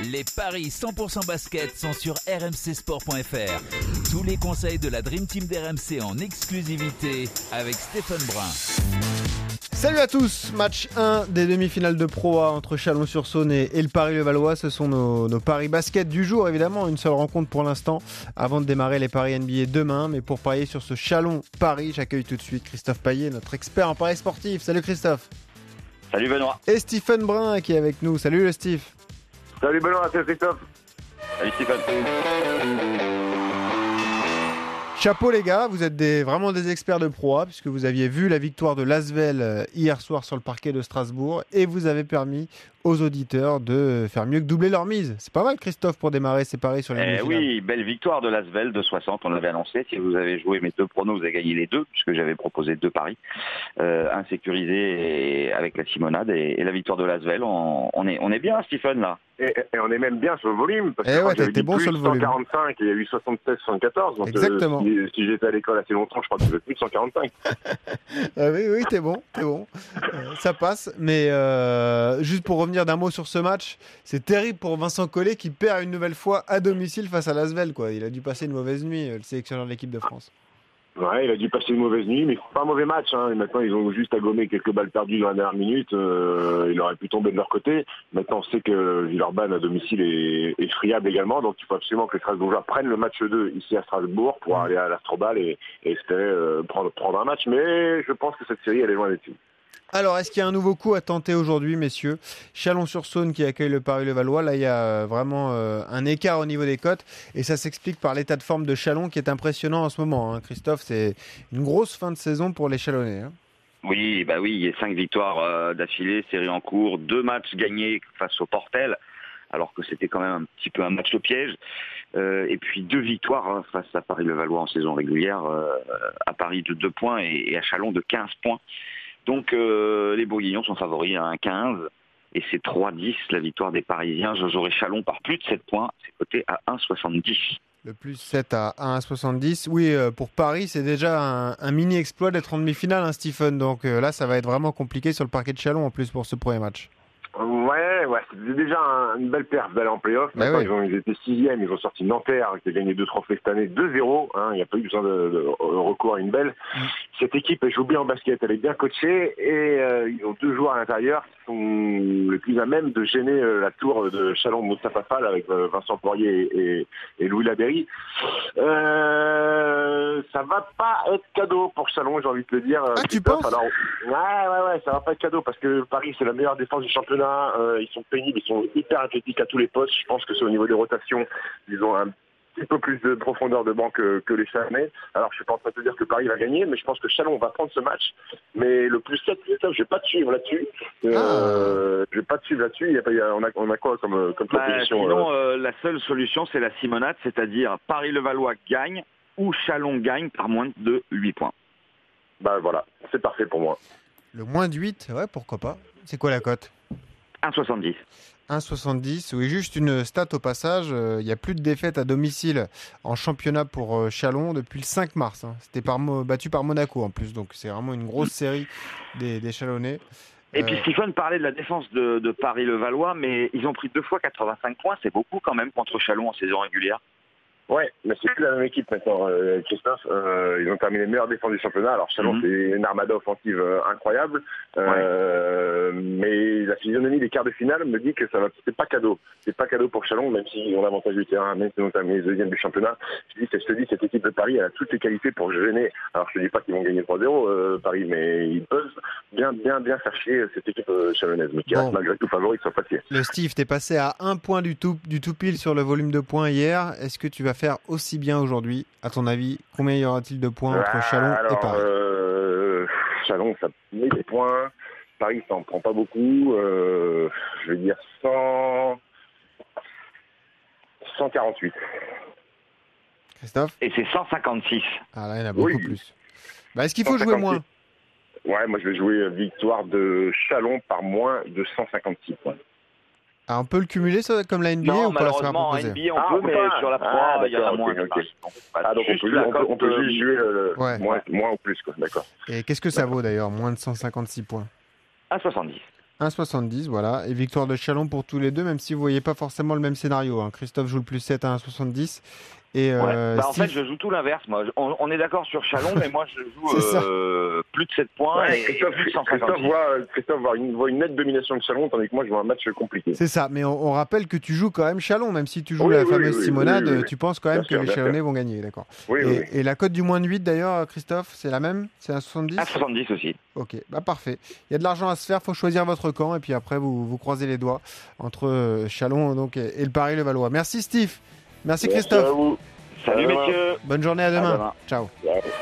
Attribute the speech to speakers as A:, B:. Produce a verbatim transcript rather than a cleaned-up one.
A: Les paris cent pour cent basket sont sur r m c sport point f r. Tous les conseils de la Dream Team d'R M C en exclusivité avec Stéphane Brun.
B: Salut à tous, match un des demi-finales de Pro A entre Chalon-sur-Saône et, et le Paris-Levallois. Ce sont nos, nos paris basket du jour, évidemment. Une seule rencontre pour l'instant avant de démarrer les paris N B A demain. Mais pour parier sur ce Chalon-Paris, j'accueille tout de suite Christophe Payet, notre expert en paris sportif. Salut Christophe.
C: Salut Benoît.
B: Et Stephen Brun qui est avec nous. Salut le Steve.
D: Salut Benoît, salut Christophe.
C: Salut Stéphane.
B: Chapeau les gars, vous êtes des, vraiment des experts de Pro A puisque vous aviez vu la victoire de l'Asvel hier soir sur le parquet de Strasbourg et vous avez permis aux auditeurs de faire mieux que doubler leur mise. C'est pas mal Christophe pour démarrer ces paris sur les
C: eh
B: demi-finales.
C: Oui, belle victoire de l'Asvel de soixante, on l'avait annoncé. Si vous avez joué mes deux pronos, vous avez gagné les deux puisque j'avais proposé deux paris. Euh, un sécurisé et avec la Simonade et, et la victoire de l'Asvel. On, on, est, on est bien Stephen là.
D: Et, et on est même bien sur le volume. Parce
B: eh
D: que
B: ouais, t'étais bon sur le volume.
D: cent quarante-cinq et il y a eu soixante-seize soixante-quatorze. Donc
B: exactement.
D: Euh, si, si j'étais à l'école assez longtemps, je crois que tu veux plus de cent quarante-cinq.
B: ah oui, oui, t'es bon, t'es bon. Euh, ça passe. Mais euh, juste pour revenir d'un mot sur ce match, c'est terrible pour Vincent Collet qui perd une nouvelle fois à domicile face à l'Asvel, quoi. Il a dû passer une mauvaise nuit, le sélectionneur de l'équipe de France.
D: Ouais, il a dû passer une mauvaise nuit, mais c'est pas un mauvais match. Hein. Et maintenant, ils ont juste à gommer quelques balles perdues dans la dernière minute. Euh, il aurait pu tomber de leur côté. Maintenant, on sait que Villeurbanne à domicile est, est friable également. Donc, il faut absolument que les Strasbourgeois prennent le match deux ici à Strasbourg pour aller à l'Astrobal et, et espérer euh, prendre, prendre un match. Mais je pense que cette série, elle est loin d'être finie.
B: Alors, est-ce qu'il y a un nouveau coup à tenter aujourd'hui, messieurs ? Chalon-sur-Saône qui accueille le Paris-Levallois. Là, il y a vraiment euh, un écart au niveau des cotes. Et ça s'explique par l'état de forme de Chalon qui est impressionnant en ce moment. Hein. Christophe, c'est une grosse fin de saison pour les Chalonnais. Hein.
C: Oui, bah oui, il y a cinq victoires euh, d'affilée, série en cours, deux matchs gagnés face au Portel, alors que c'était quand même un petit peu un match au piège. Euh, et puis deux victoires hein, face à Paris-Levallois en saison régulière, euh, à Paris de deux points et, et à Chalon de quinze points. Donc euh, les Bourguignons sont favoris à un quinze et c'est trois dix la victoire des Parisiens. Je jouerai Chalon par plus de sept points, c'est coté à un soixante-dix.
B: Le plus sept à un soixante-dix. Oui, euh, pour Paris, c'est déjà un, un mini-exploit d'être en demi-finale, hein, Stephen. Donc euh, là, ça va être vraiment compliqué sur le parquet de Chalon en plus pour ce premier match.
D: Ouais, ouais, c'est déjà un, une belle perf d'aller en play-off.
B: Bah
D: Maintenant,
B: oui.
D: ils, ont, ils étaient sixième, ils ont sorti Nanterre qui a gagné deux trophées cette année, deux zéro. Hein, il n'y a pas eu besoin de, de recours à une belle. Mm. Cette équipe, elle joue bien en basket, elle est bien coachée et euh, ils ont deux joueurs à l'intérieur qui sont les plus à même de gêner euh, la tour de Chalon-Moustapha Fall avec euh, Vincent Poirier et, et, et Louis Laberry. Euh, ça va pas être cadeau pour Chalon, j'ai envie de te le dire.
B: Ah, tu penses ?
D: Alors, ouais, ouais, ouais, ça va pas être cadeau parce que Paris, c'est la meilleure défense du championnat. Euh, ils sont pénibles, ils sont hyper athlétiques à tous les postes. Je pense que c'est au niveau des rotations, ils ont un petit peu plus de profondeur de banc que, que les Chalonnais. Alors je suis pas en train de te dire que Paris va gagner, mais je pense que Chalon va prendre ce match. Mais le plus sept, je vais pas te suivre là-dessus. Euh, ah. Je vais pas te suivre là-dessus. Il y a, il y a, on, a, on a quoi comme, comme
C: bah,
D: proposition
C: Sinon,
D: euh...
C: euh, la seule solution, c'est la Simonade, c'est-à-dire Paris-Levallois gagne ou Chalon gagne par moins de huit points.
D: Bah voilà, c'est parfait pour moi.
B: Le moins de huit, ouais, pourquoi pas. C'est quoi la cote ?
C: un soixante-dix.
B: un soixante-dix, oui, juste une stat au passage, il euh, n'y a plus de défaite à domicile en championnat pour euh, Chalon depuis le cinq mars. Hein. C'était par, battu par Monaco en plus, donc c'est vraiment une grosse série des, des Chalonnais.
C: Et
B: euh...
C: puis Stephen parlait de la défense de, de Paris-Levallois, mais ils ont pris deux fois quatre-vingt-cinq points, c'est beaucoup quand même contre Chalon en saison régulière.
D: Ouais, mais c'est plus la même équipe maintenant, euh, Christophe. Euh, ils ont terminé meilleur défense du championnat. Alors Chalon, mm-hmm. c'est une armada offensive euh, incroyable, euh, ouais. mais la physionomie des quarts de finale me dit que ça va, c'est pas cadeau. C'est pas cadeau pour Chalon, même s'ils ont l'avantage du terrain, même s'ils ont terminé deuxième du championnat. Je, dis, je te dis, cette équipe de Paris, elle a toutes les qualités pour gêner. Alors je te dis pas qu'ils vont gagner trois zéro euh, Paris, mais ils peuvent bien, bien, bien faire chier cette équipe euh, chalonnaise, mais qui bon. reste malgré tout favori sur papier.
B: Le Steve, t'es passé à un point du tout, du tout pile sur le volume de points hier. Est-ce que tu vas faire aussi bien aujourd'hui? À ton avis, combien y aura-t-il de points entre Chalon
D: alors,
B: et Paris?
D: euh, Chalon, ça met des points. Paris, ça en prend pas beaucoup. Euh, je vais dire cent... cent quarante-huit.
B: Christophe?
C: Et c'est cent cinquante-six.
B: Ah là, il y en a beaucoup
D: oui.
B: plus. Bah, est-ce qu'il faut
D: cent cinquante-six.
B: jouer moins?
D: Ouais, moi je vais jouer victoire de Chalon par moins de cent cinquante-six points.
B: Ah, on peut le cumuler ça, comme la N B A
C: non,
B: ou pas la
C: malheureusement, en N B A on
D: ah,
C: peut,
D: on
C: mais
D: pas.
C: sur la Pro
D: ah,
C: A, il y en a moins.
D: Okay, okay.
C: Ah,
D: donc on peut, on, peut, on peut juste jouer le,
B: ouais.
D: moins, moins ou plus, quoi. D'accord.
B: Et qu'est-ce que ça vaut d'ailleurs, moins de cent cinquante-six points?
C: un soixante-dix.
B: un soixante-dix, voilà. Et victoire de Chalon pour tous les deux, même si vous ne voyez pas forcément le même scénario. Hein. Christophe joue le plus sept à un soixante-dix. Et
C: ouais.
B: euh,
C: bah, en
B: Steve...
C: fait, je joue tout l'inverse. Moi. On, on est d'accord sur Chalon, mais moi, je joue euh, plus de sept points.
D: Ouais,
C: et
D: Christophe,
C: plus de
D: Christophe, voit, Christophe voit, une, voit une nette domination de Chalon, tandis que moi, je vois un match compliqué.
B: C'est ça, mais on, on rappelle que tu joues quand même Chalon, même si tu joues
D: oui,
B: la
D: oui,
B: fameuse
D: oui,
B: Simonade,
D: oui, oui, oui.
B: tu penses quand même
D: bien
B: que
D: sûr,
B: les Chalonnais
D: sûr.
B: vont gagner, d'accord.
D: Oui,
B: et,
D: oui, oui.
B: et la cote du moins de huit d'ailleurs, Christophe, c'est la même? C'est un soixante-dix?
C: un soixante-dix aussi.
B: Ok, bah parfait. Il y a de l'argent à se faire, il faut choisir votre camp, et puis après, vous, vous croisez les doigts entre Chalon donc, et, et le Paris-Levallois. Merci Steve, merci Christophe.
D: Merci à vous.
C: Salut
D: À
C: messieurs.
B: Bonne journée, à demain.
C: À demain.
B: Ciao.
D: Ouais.